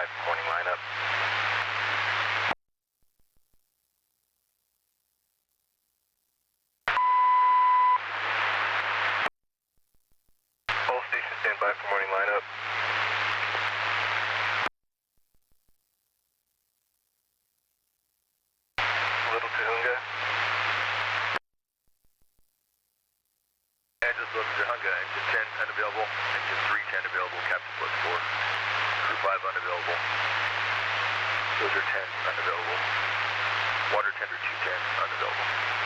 5 for morning lineup. All stations stand by for morning lineup. Little Tahunga. Angeles, Little Tahunga, engine 10 unavailable, engine 3 10 available, captain plus 4, crew 5 unavailable, filter 10 unavailable, water tender 210 unavailable.